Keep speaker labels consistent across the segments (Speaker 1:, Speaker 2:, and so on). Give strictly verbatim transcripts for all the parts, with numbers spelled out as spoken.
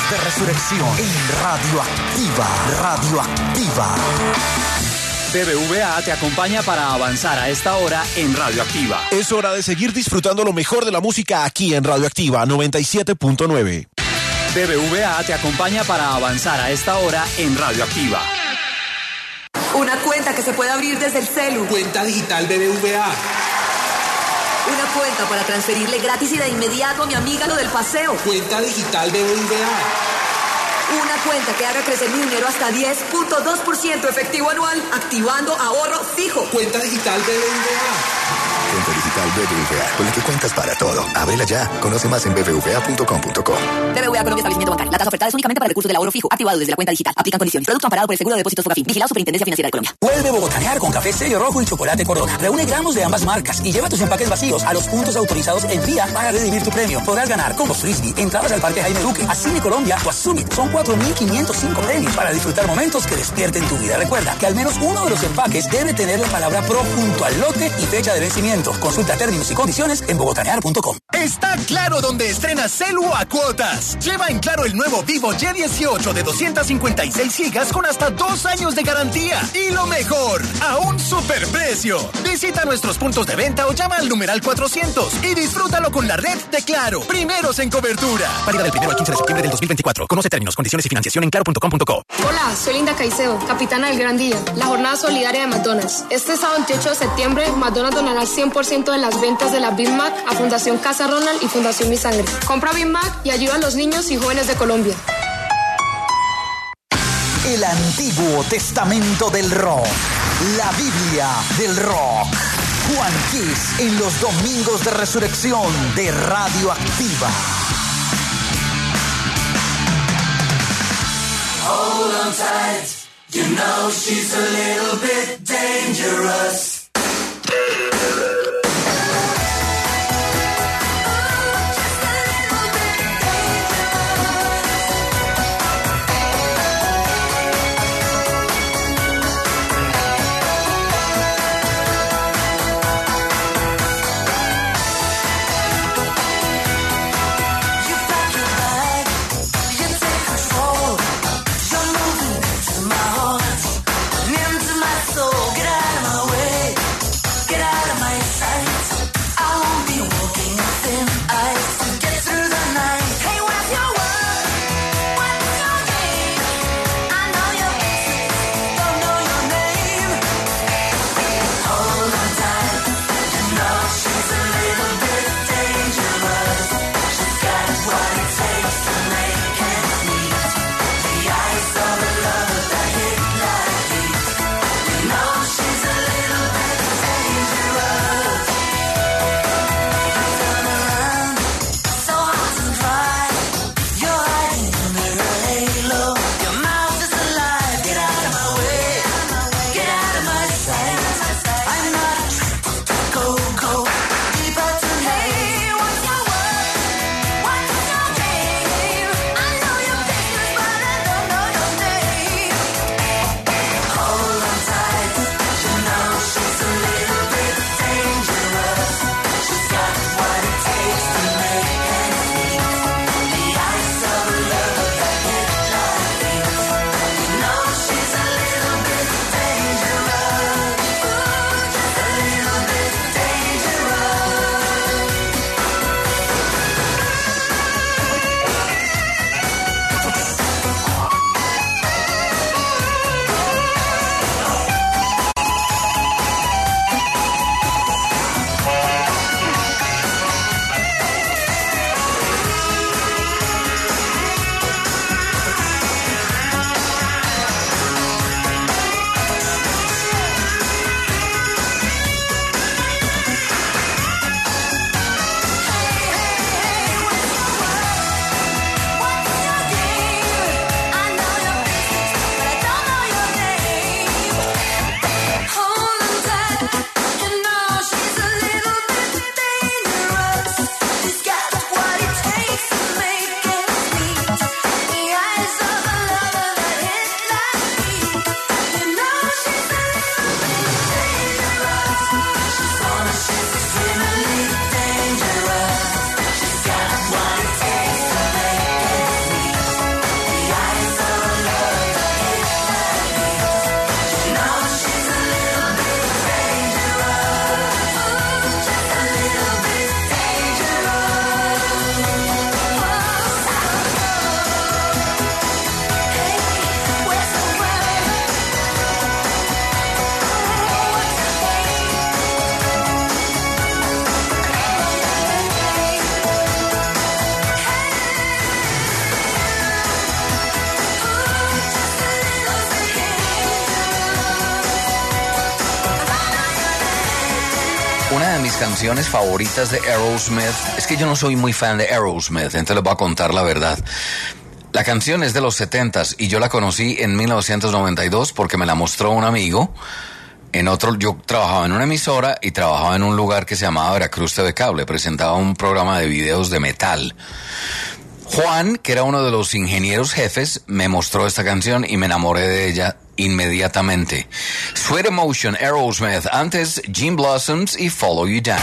Speaker 1: de resurrección en Radioactiva. Radioactiva.
Speaker 2: B B V A te acompaña para avanzar a esta hora en Radioactiva.
Speaker 3: Es hora de seguir disfrutando lo mejor de la música aquí en Radioactiva noventa y siete punto nueve.
Speaker 2: B B V A te acompaña para avanzar a esta hora en Radioactiva.
Speaker 4: Una cuenta que se puede abrir desde el celu.
Speaker 5: Cuenta digital B B V A.
Speaker 4: Una cuenta para transferirle gratis y de inmediato a mi amiga lo del paseo.
Speaker 5: Cuenta digital B B V A.
Speaker 4: Una cuenta que haga crecer mi dinero hasta diez punto dos por ciento efectivo anual, activando ahorro fijo.
Speaker 5: Cuenta digital B B V A.
Speaker 6: Cuenta digital B B V A, con la que cuentas para todo. Ábrela ya. Conoce más en b b v a punto com punto co.
Speaker 4: B B V A Colombia Establecimiento Bancario. La tasa ofertada es únicamente para recursos del ahorro fijo, activado desde la cuenta digital. Aplican condiciones. Producto amparado por el Seguro de Depósitos Fogafín. Vigilado Superintendencia Financiera de Colombia.
Speaker 7: Vuelve bogotanear con café Sello Rojo y chocolate Corona. Reúne gramos de ambas marcas y lleva tus empaques vacíos a los puntos autorizados en Vía para redimir tu premio. Podrás ganar combos frisbee, entradas al Parque Jaime Duque, a Cine Colombia o a Summit. Son cuatro mil quinientos cinco premios para disfrutar momentos que despierten tu vida. Recuerda que al menos uno de los empaques debe tener la palabra Pro junto al lote y fecha de vencimiento. Consulta términos y condiciones en bogotanear punto com.
Speaker 8: Está Claro donde estrenas Celu a cuotas. Lleva en Claro el nuevo Vivo Y dieciocho de doscientos cincuenta y seis gigas con hasta dos años de garantía. Y lo mejor, a un superprecio. Visita nuestros puntos de venta o llama al numeral cuatrocientos y disfrútalo con la red de Claro. Primeros en cobertura. Válida del primero al quince de septiembre del dos mil veinticuatro. Conoce términos, condiciones y financiación en claro punto com punto co.
Speaker 9: Hola, soy Linda Caicedo, capitana del Gran Día, la jornada solidaria de McDonald's. Este sábado veintiocho de septiembre, McDonald's donará cien por ciento de las ventas de la Big Mac a Fundación Casa Ronald y Fundación Mi Sangre. Compra Big Mac y ayuda a los niños y jóvenes de Colombia.
Speaker 1: El Antiguo Testamento del Rock. La Biblia del Rock. Juan Kiss en los domingos de resurrección de Radioactiva.
Speaker 10: Hold on tight, you know she's a little bit dangerous.
Speaker 11: Una de mis canciones favoritas de Aerosmith, es que yo no soy muy fan de Aerosmith, entonces les voy a contar la verdad. La canción es de los setentas y yo la conocí en mil novecientos noventa y dos porque me la mostró un amigo. En otro, yo trabajaba en una emisora y trabajaba en un lugar que se llamaba Veracruz T V Cable, presentaba un programa de videos de metal. Juan, que era uno de los ingenieros jefes, me mostró esta canción y me enamoré de ella inmediatamente. Sweet Emotion, Aerosmith, antes Gin Blossoms y Follow You Down.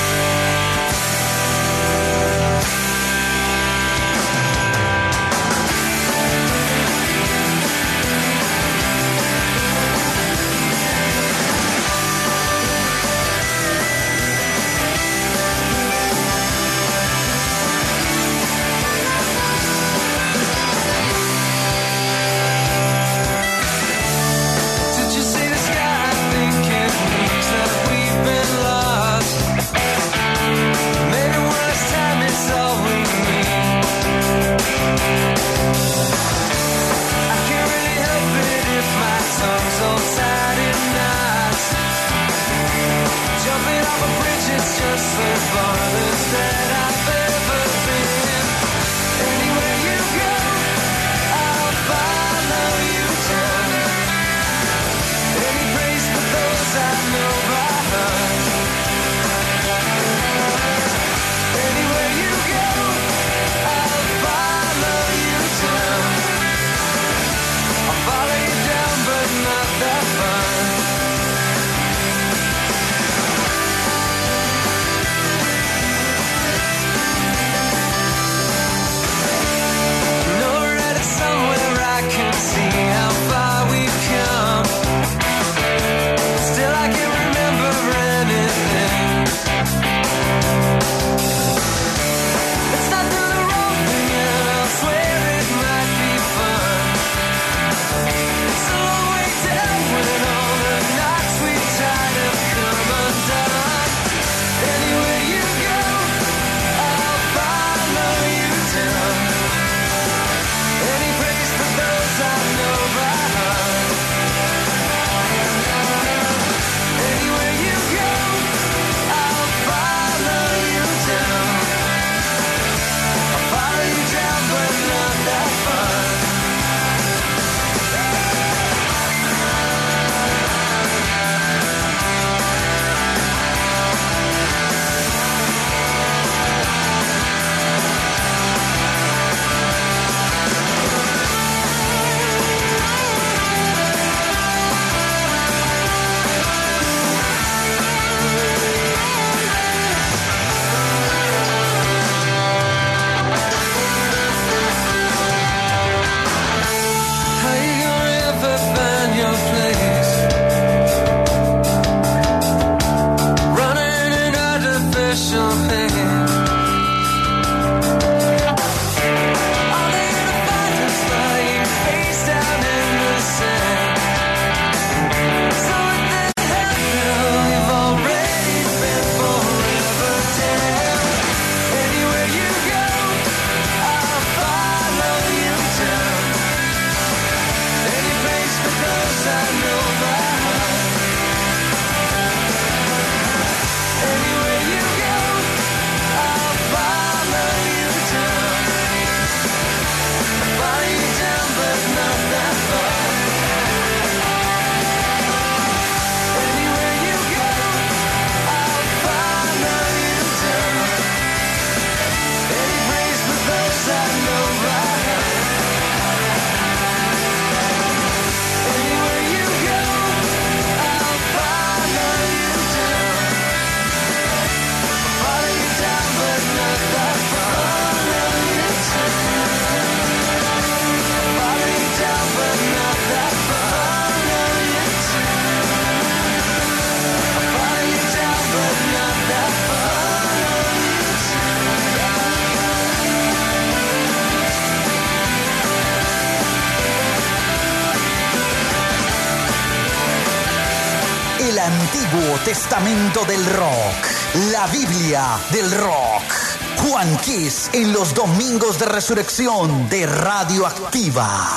Speaker 1: El Antiguo Testamento del Rock, la Biblia del Rock. Juan Kiss en los domingos de resurrección de Radioactiva.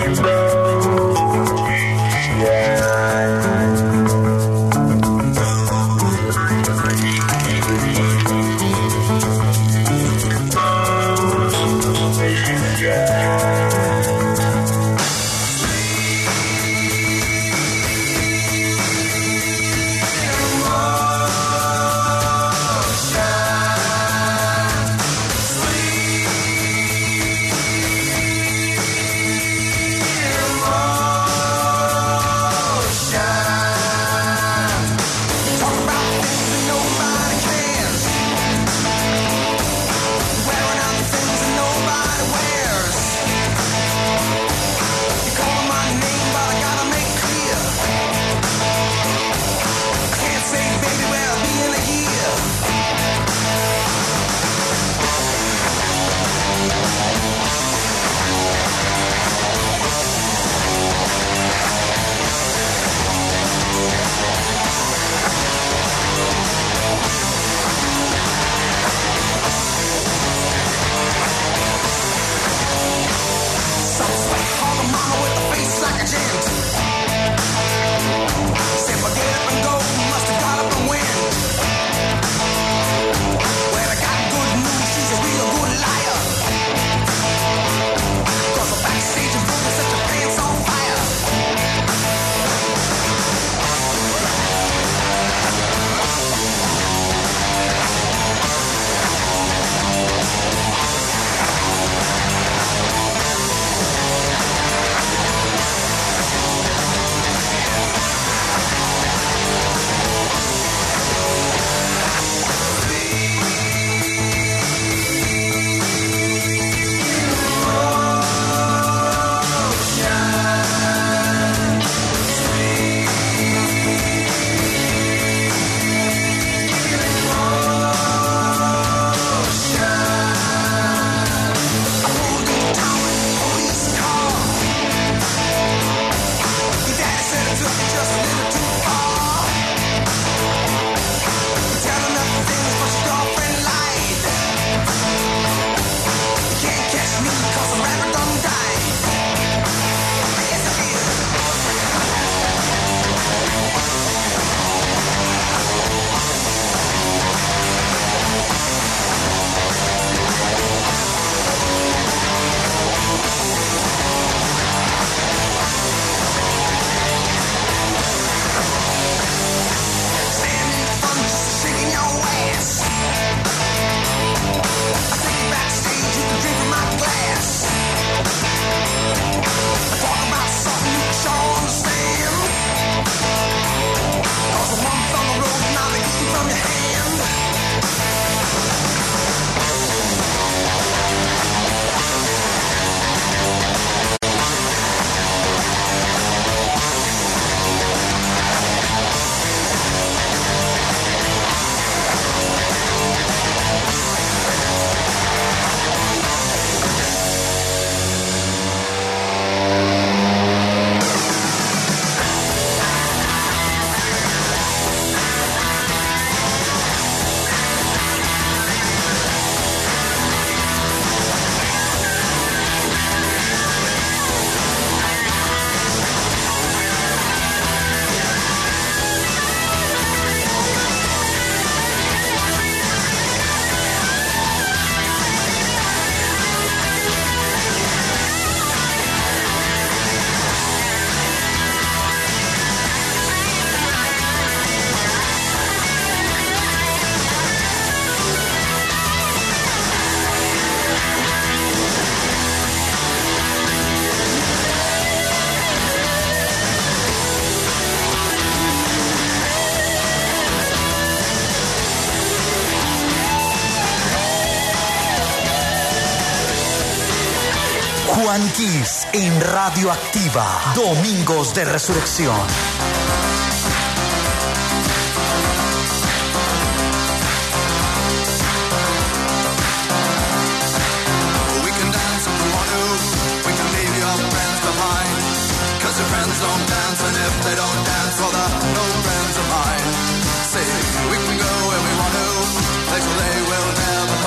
Speaker 1: Juan Kiss en Radioactiva. Domingos de Resurrección.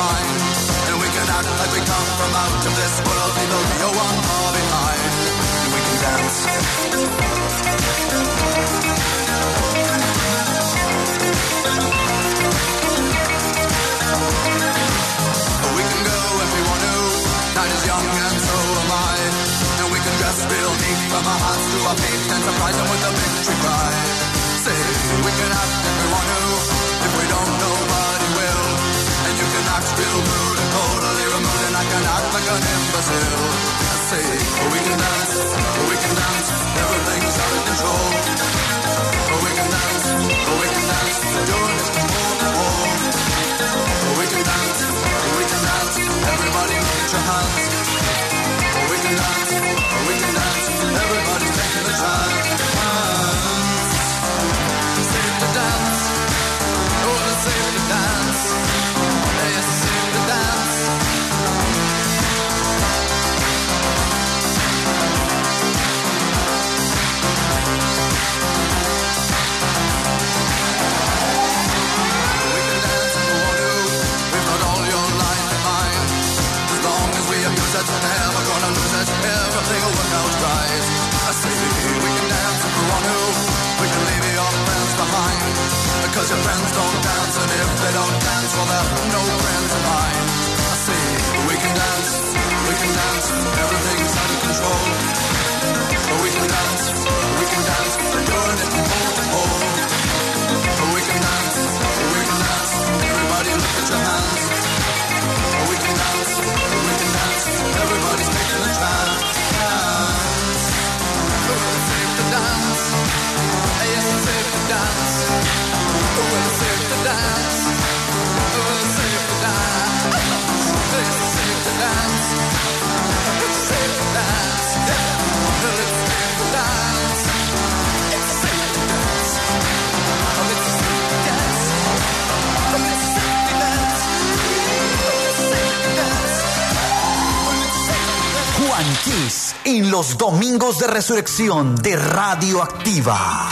Speaker 10: Like we come from out of this world, we will be a one far behind. our feet and surprise them with a victory cry. Say, we can act if we want to, if we don't, nobody will. And you can act real rude and totally removed, and I can act like an imbecile. I say, we can dance, we can dance, everything's out of control. We can dance, we can dance, doing it from pole to pole. We can dance, we can dance, everybody look at your hands. We can dance, we can dance, everybody's taking the chance. Safe to dance, oh, it's safe to dance. Yes, it's safe to dance. We can dance if we want to, we've got all your life in mind. As long as we abuse it, never gonna lose it, everything will work out right. I say we can dance if we want to, we can leave your friends behind. Because your friends don't dance, and if they don't dance, well they're no friends of mine. I say we can dance, we can dance, everything's out of control. But we can dance, we can dance, doing it from pole to pole. But we can dance, we can dance, everybody look at your hands. We can dance, we can dance, everybody's taking a chance. Oh, it's safe to dance, yes, it's safe to dance. Oh, it's safe to dance, oh, it's safe to dance. Yes, it's safe to dance, it's safe to dance, yeah. Well, it's safe to dance, it's safe to dance. Oh, it's safe to dance, oh, it's safe to dance.
Speaker 1: Juan Kiss en los domingos de resurrección de Radioactiva.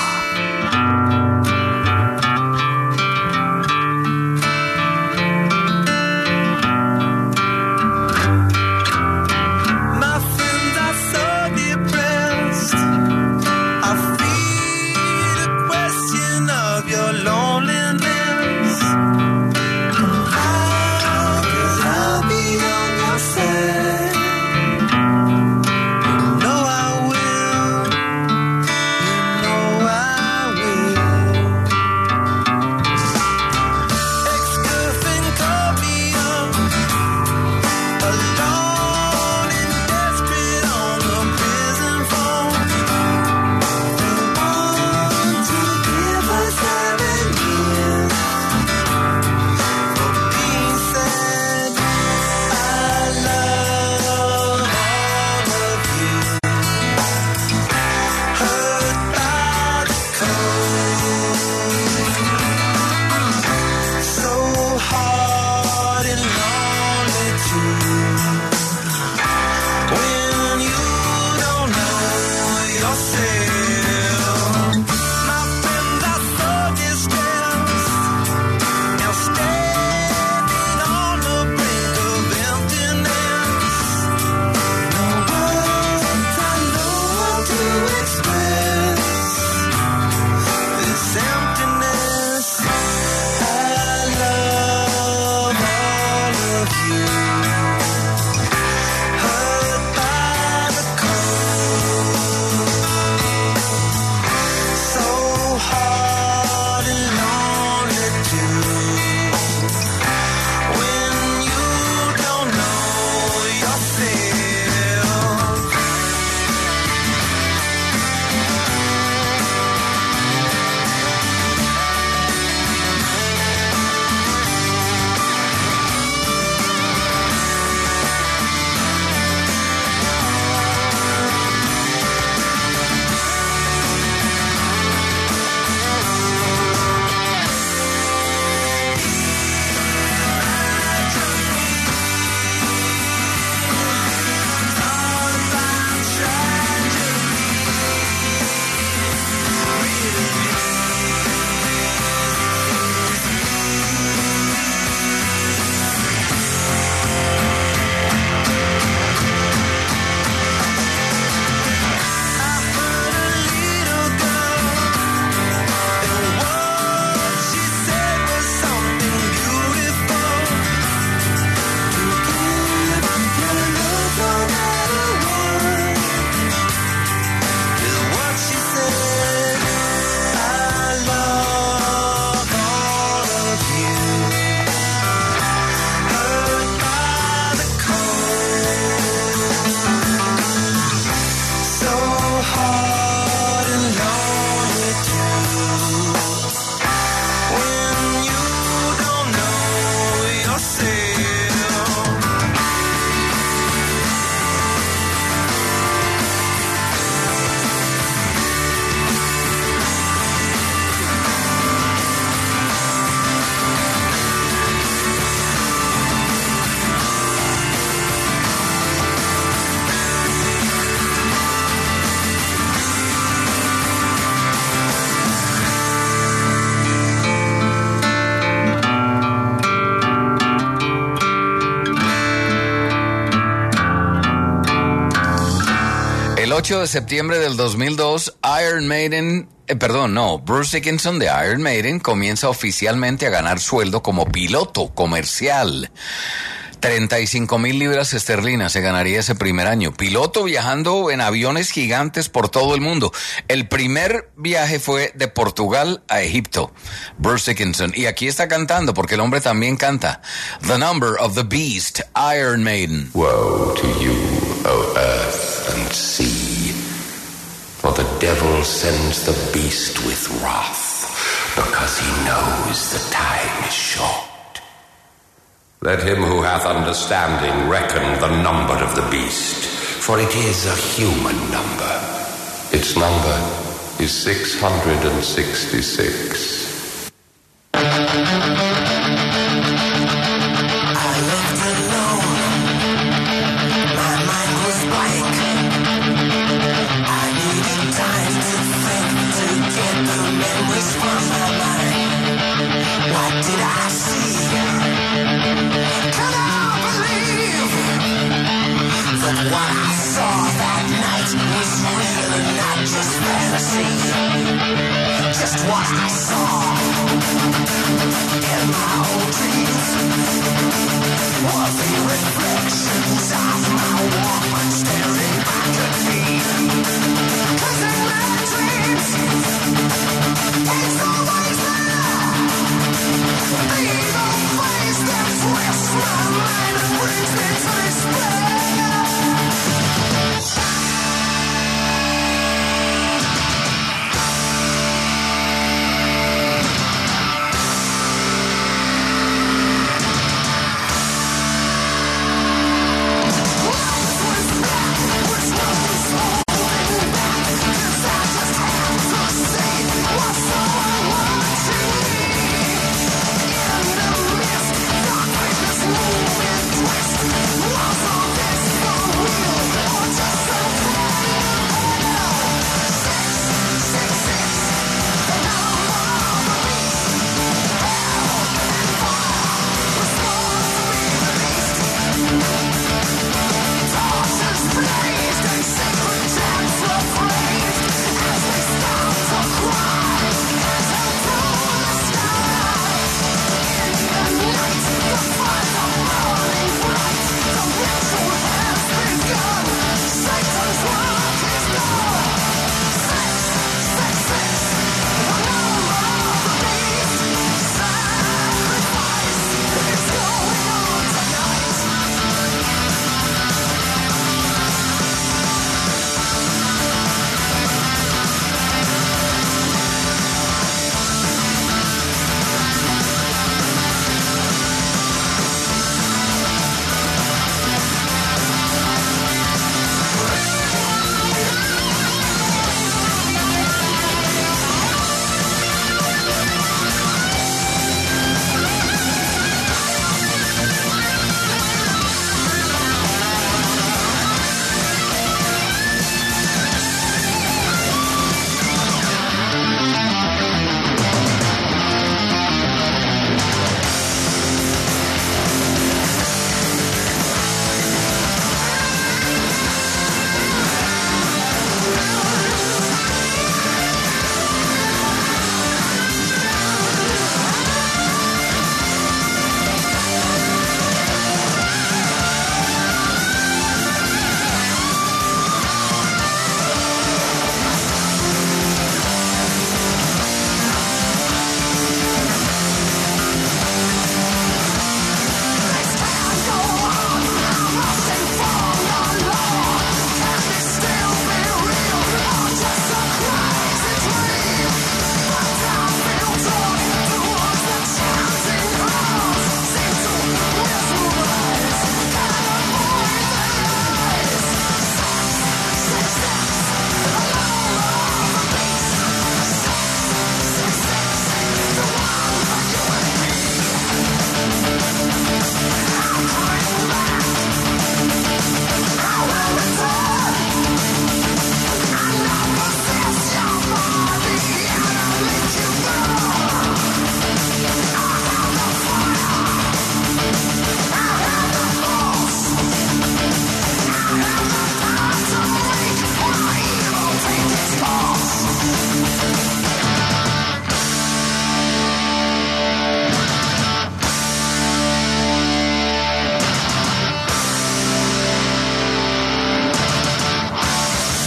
Speaker 10: No, I will. You know I
Speaker 11: El ocho de septiembre del dos mil dos, Iron Maiden, eh, perdón, no, Bruce Dickinson de Iron Maiden comienza oficialmente a ganar sueldo como piloto comercial. treinta y cinco mil libras esterlinas se ganaría ese primer año. Piloto viajando en aviones gigantes por todo el mundo. El primer viaje fue de Portugal a Egipto. Bruce Dickinson. Y aquí está cantando, porque el hombre también canta. The Number of the Beast, Iron Maiden.
Speaker 12: Woe to you, O earth and sea, for the devil sends the beast with wrath, because he knows the time is short. Let him who hath understanding reckon the number of the beast, for it is a human number. Its number is six hundred sixty-six.
Speaker 10: Just what I saw.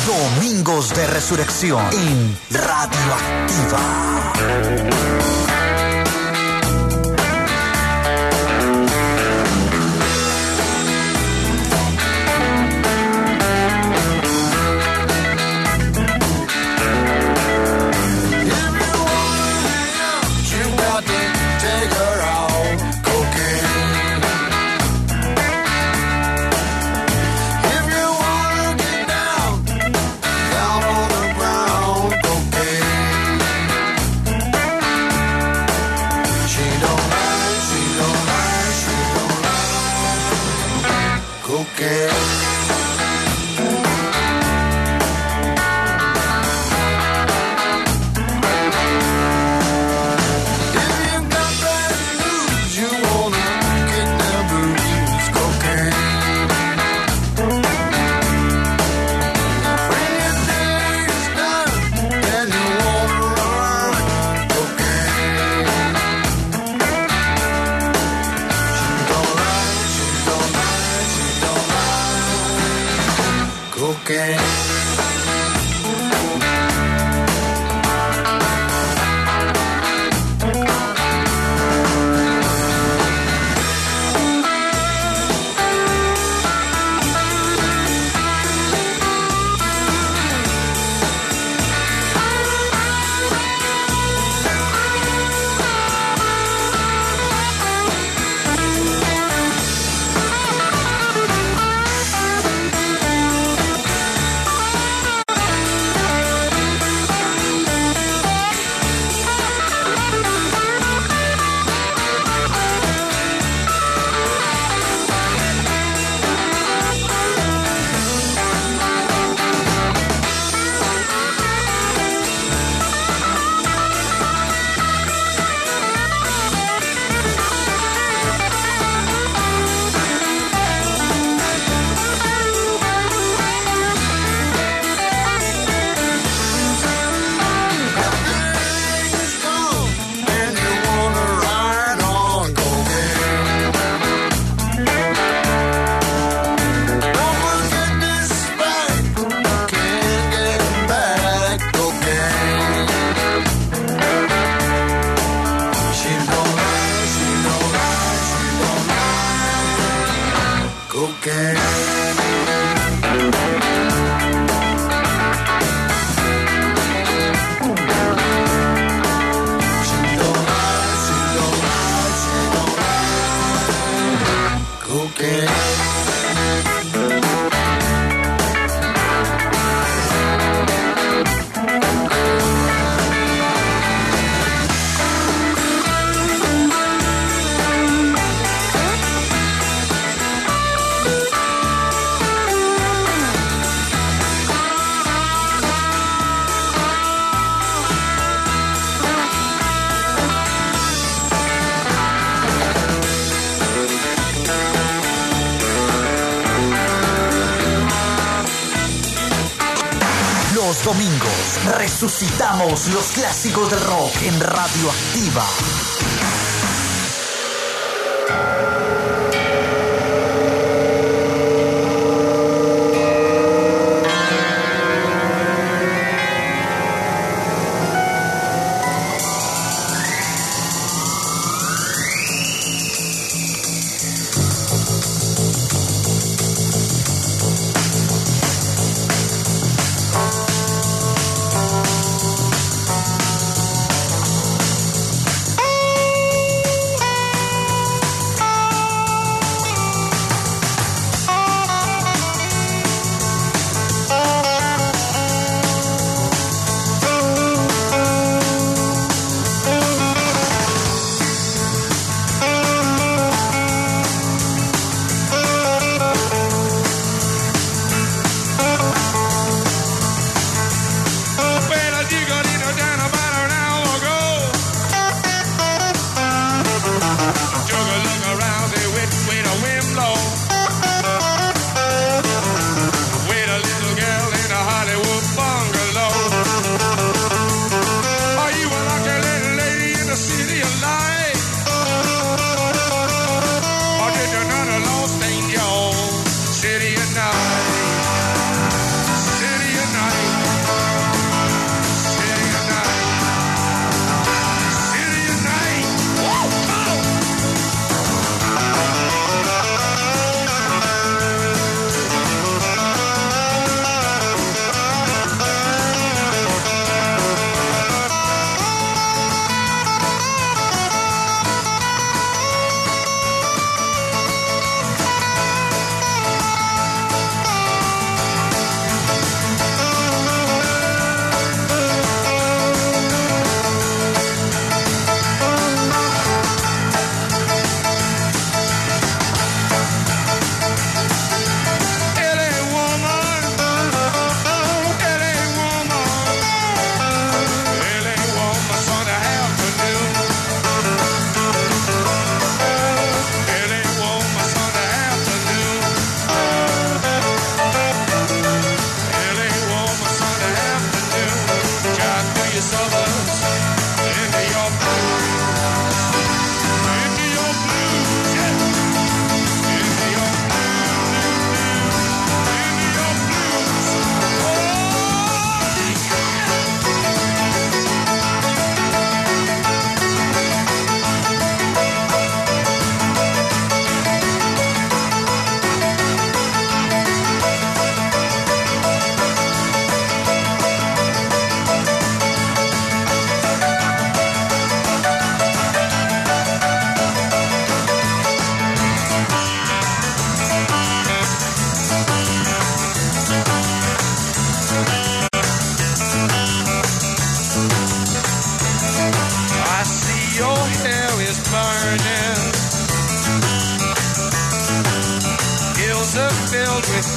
Speaker 1: Domingos de Resurrección en Radioactiva. Los domingos resucitamos los clásicos del rock en Radioactiva.
Speaker 10: Hey!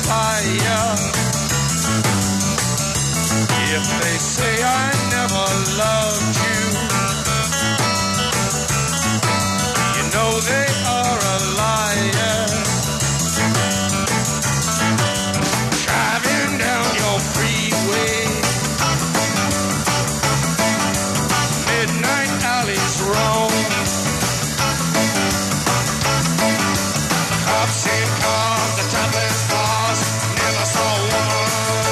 Speaker 10: liar. If they say I never loved you, you know they are a liar. Driving down your freeway, midnight alleys roam, cops in cars, the topless bars, never saw a woman.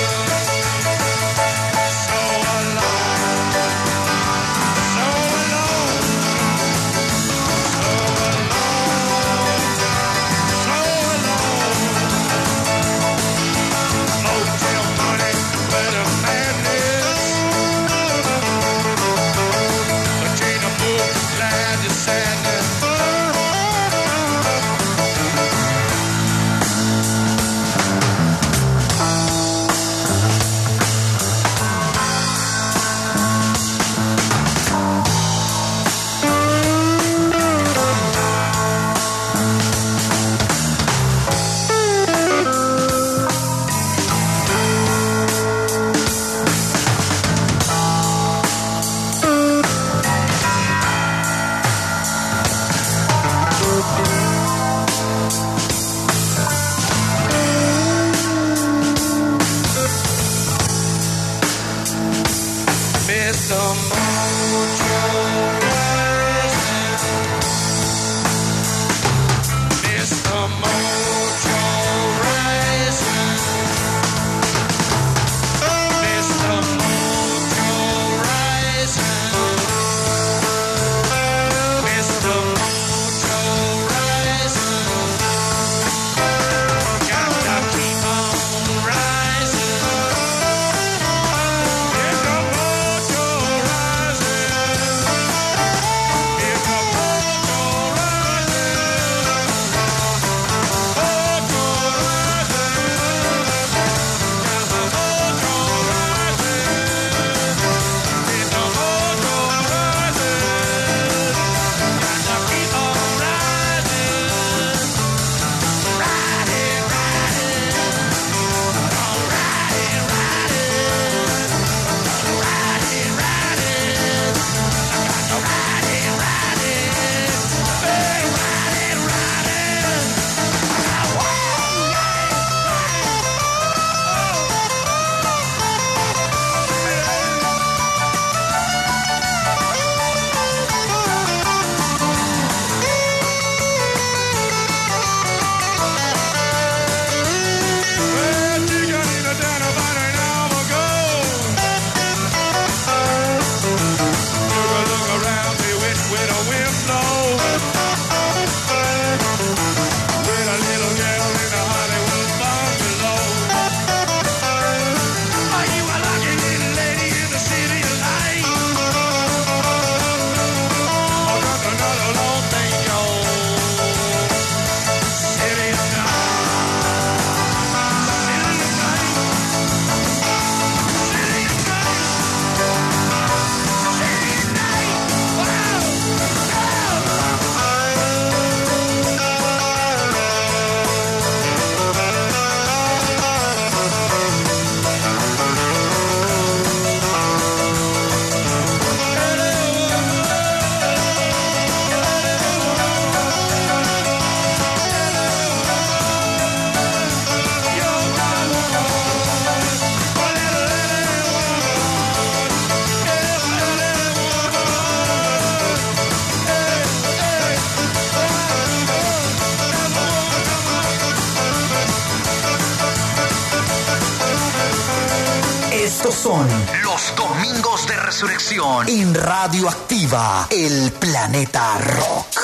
Speaker 1: Estos son los Domingos de Resurrección en Radio Activa, el planeta rock.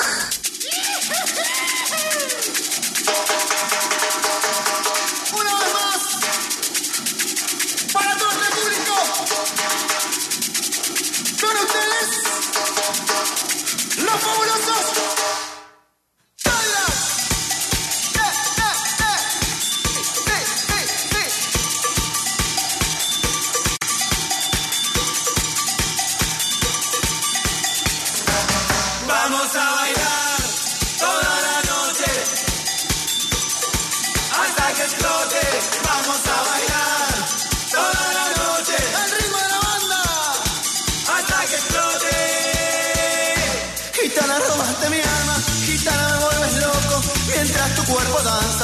Speaker 10: Una vez más, para todo el público, con ustedes, los fabulosos.
Speaker 13: Vamos a bailar toda la noche hasta que explote.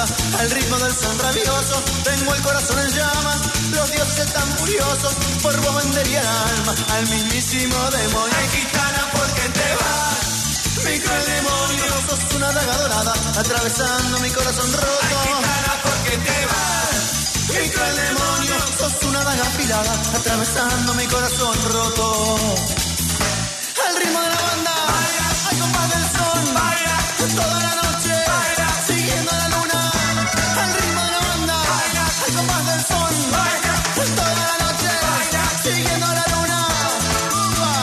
Speaker 14: danza, al ritmo del son rabioso. Tengo el corazón en llamas, los dioses están furiosos. Por vos vendería el alma al mismísimo demonio.
Speaker 13: Ay, gitana, ¿por qué te vas?
Speaker 14: Mi cruel demonio, sos una daga dorada, atravesando mi corazón roto.
Speaker 13: Ay, gitana, ¿por qué te vas?
Speaker 14: Mi cruel demonio, sos una daga afilada, atravesando mi corazón roto. Al ritmo de la banda, baila, al compás del son, baila, toda la noche, baila, siguiendo la luna. Al ritmo de la banda, baila, al compás del son, baila, toda la noche, baila, siguiendo la luna. Uva.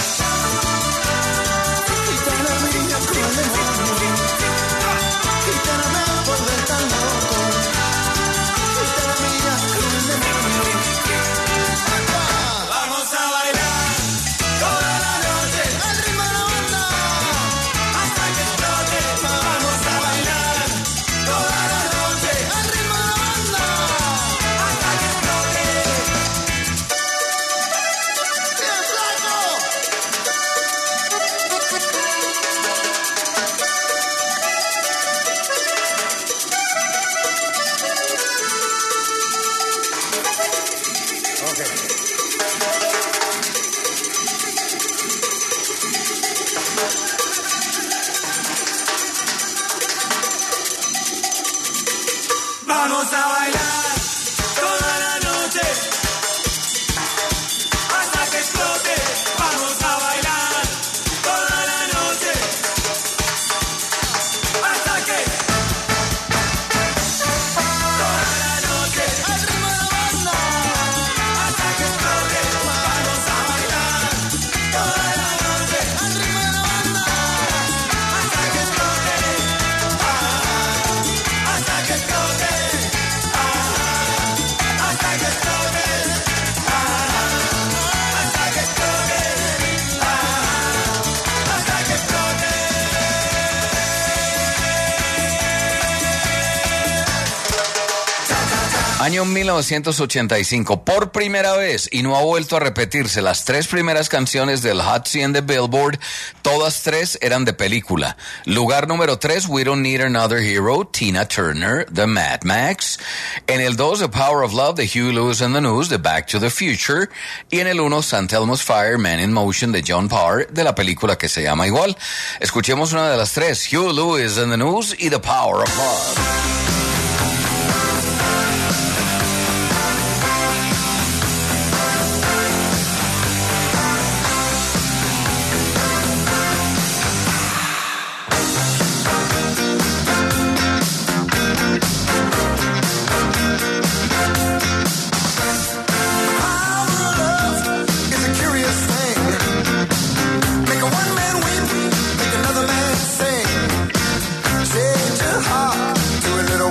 Speaker 14: Gitana mía, cruel demonio, gitana me por ver tan loco. Gitana mía, cruel demonio.
Speaker 13: Vamos a bailar toda la noche
Speaker 14: al ritmo de la banda
Speaker 13: hasta que explote. Vamos a bailar toda la noche
Speaker 14: al ritmo de la banda
Speaker 13: hasta que explote.
Speaker 14: ¡Bien flaco!
Speaker 13: Vamos a bailar toda la noche hasta que explote. Vamos a bailar toda la noche hasta que toda la noche
Speaker 14: Al ritmo de la banda
Speaker 13: hasta que explote. Vamos a bailar toda la noche
Speaker 14: al ritmo de la banda
Speaker 13: hasta que explote. Ah, hasta que explote. Hasta que explote, ah, hasta que explote, ah, hasta que explote.
Speaker 11: Año mil novecientos ochenta y cinco, por primera vez, y no ha vuelto a repetirse, las tres primeras canciones del Hot cien de Billboard, todas tres eran de película. Lugar número tres, We Don't Need Another Hero, Tina Turner, The Mad Max. En el dos, The Power of Love, de Huey Lewis and the News, de Back to the Future. Y en el uno, Saint Elmo's Fire, Man in Motion, de John Parr, de la película que se llama igual. Escuchemos una de las tres, Huey Lewis and the News y The Power of Love.
Speaker 14: is a curious thing. Make a one man weep, make another man sing. Change your heart to a little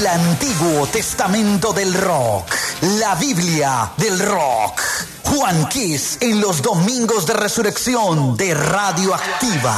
Speaker 1: El Antiguo Testamento del Rock. La Biblia del Rock. Juan Kiss en los domingos de resurrección de Radioactiva.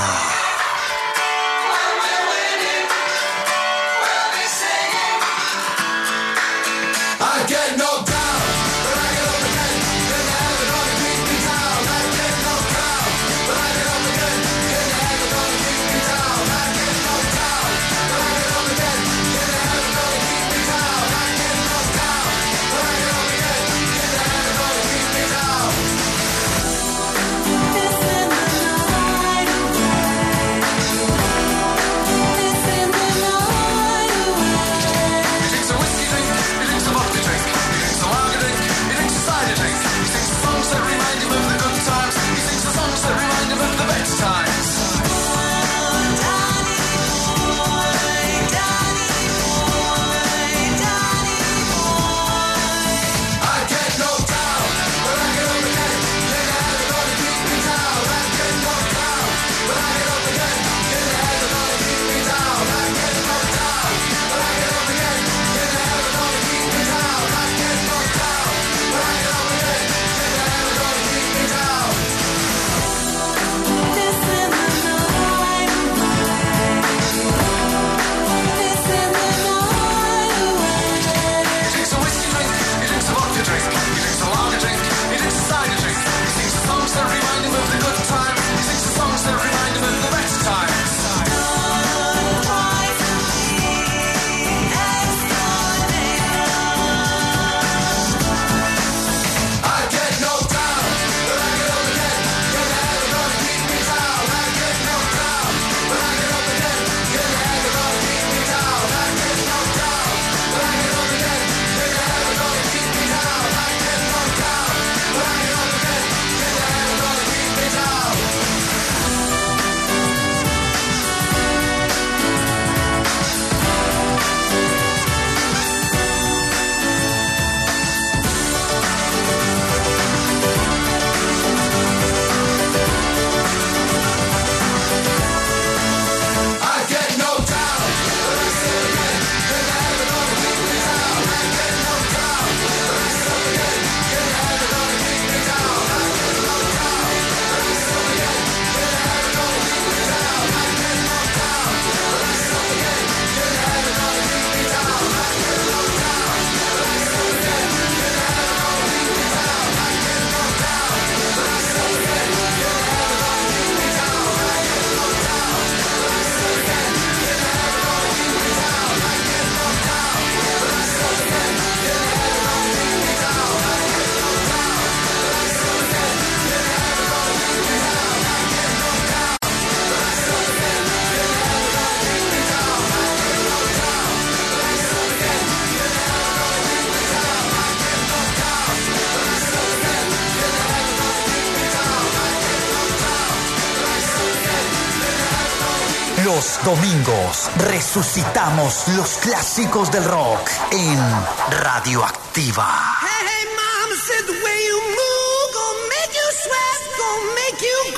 Speaker 1: Los domingos resucitamos los clásicos del rock en Radioactiva.
Speaker 13: Hey, hey, mama said the way you move gonna make you sweat, gonna make you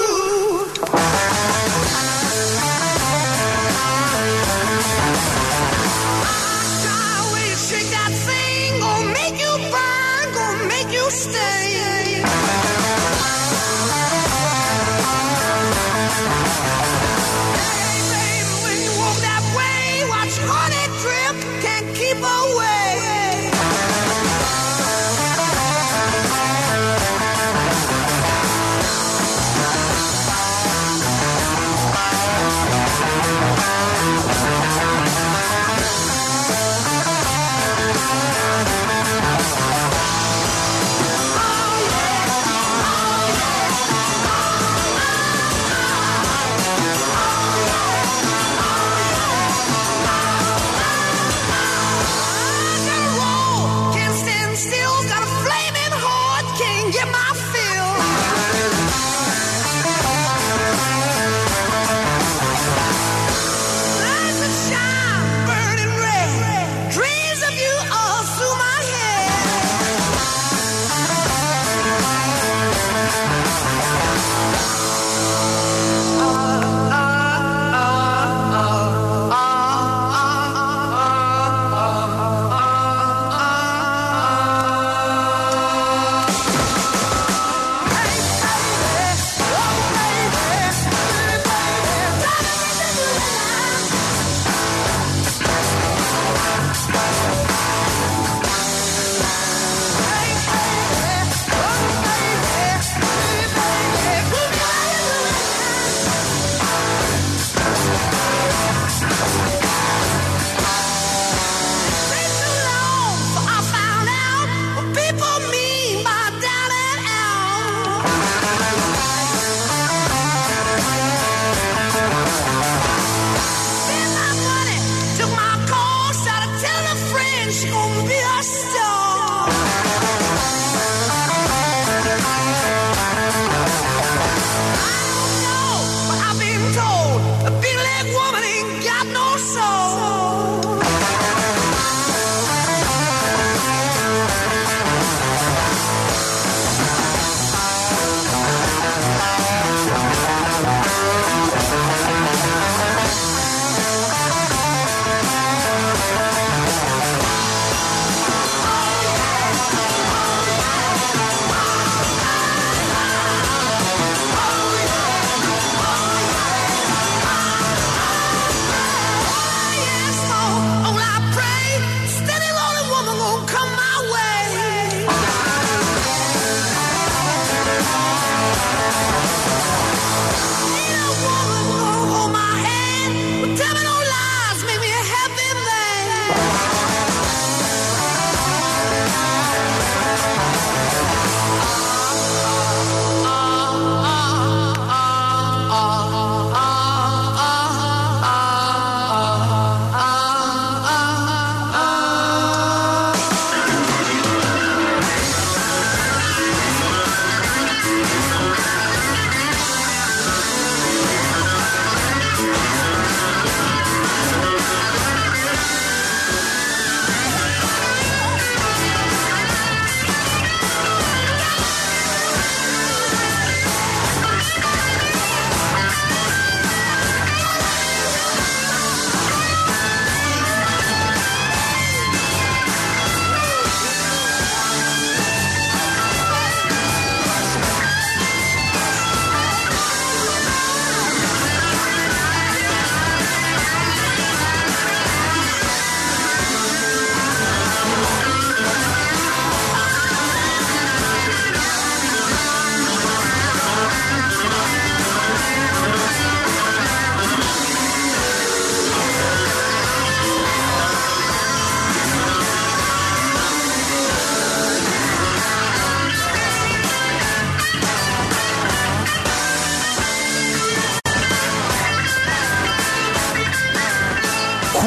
Speaker 13: groove. Ah, way you shake that thing, gonna make you burn, gonna make you stay. Keep away.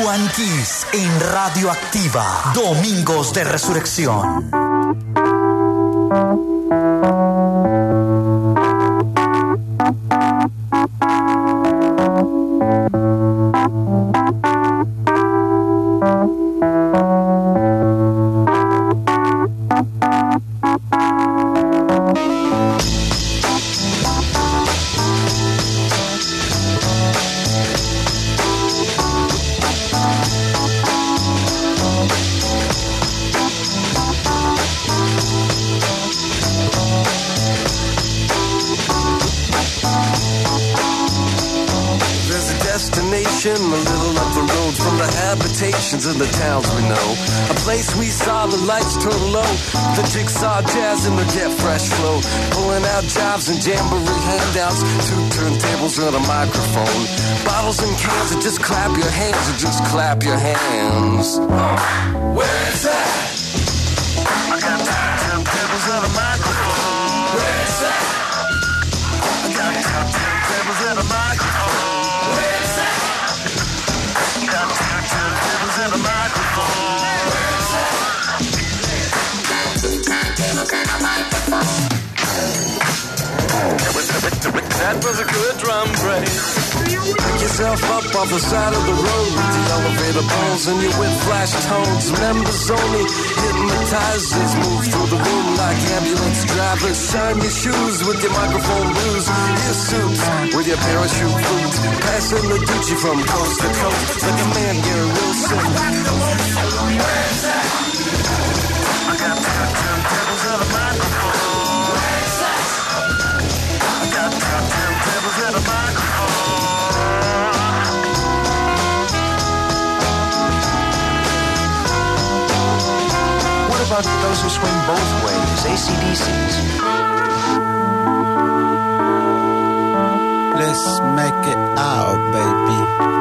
Speaker 1: Juanquis en Radioactiva. Domingos de Resurrección.
Speaker 15: A little up the road from the habitations of the towns we know. A place we saw the lights turn low, the jigsaw jazz and the get fresh flow. Pulling out jobs and jamboree handouts, two turntables and a microphone. Bottles and cans and just clap your hands and just clap your hands. Where's that? I got two turntables and a microphone. Where's that? I got two turntables and a microphone. Where's that? Got two turntables and a microphone. That was a good drum break. Pick yourself up off the side of the road with the elevator poles and your with flash tones. Members only, hypnotizers move through the room like ambulance drivers. Shine your shoes with your microphone blues, your suits with your parachute boots. Passing the Gucci from coast to coast like a man, Gary Wilson. Where's that? I got two turntables and a microphone. Where's that? I got two turntables and a microphone.
Speaker 16: What about those who swing both ways, A C D Cs?
Speaker 17: Let's make it out, baby.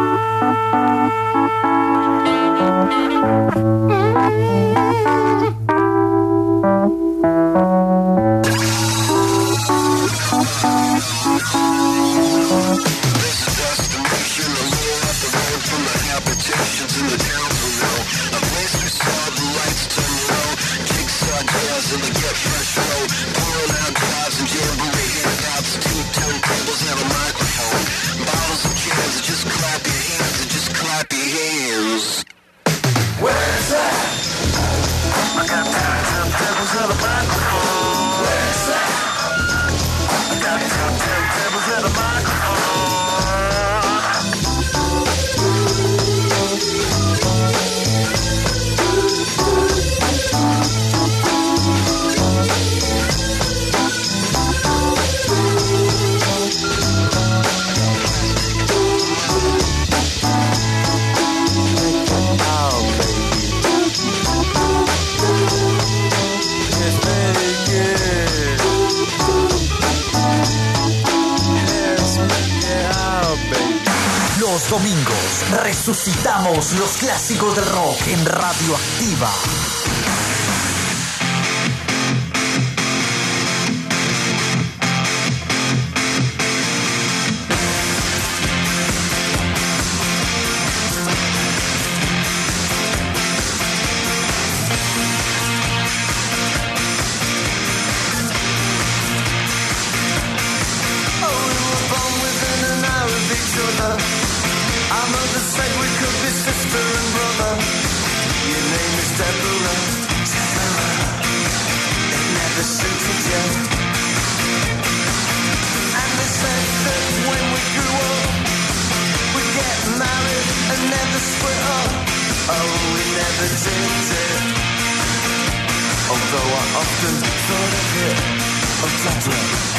Speaker 1: Los domingos resucitamos los clásicos del rock en Radioactiva.
Speaker 14: Our mother said we could be sister and brother. Your name is Deborah. Deborah. It never suited you. And they said that when we grew up, we'd get married and never split up. Oh, we never did it. Although I often thought of it, oh Deborah.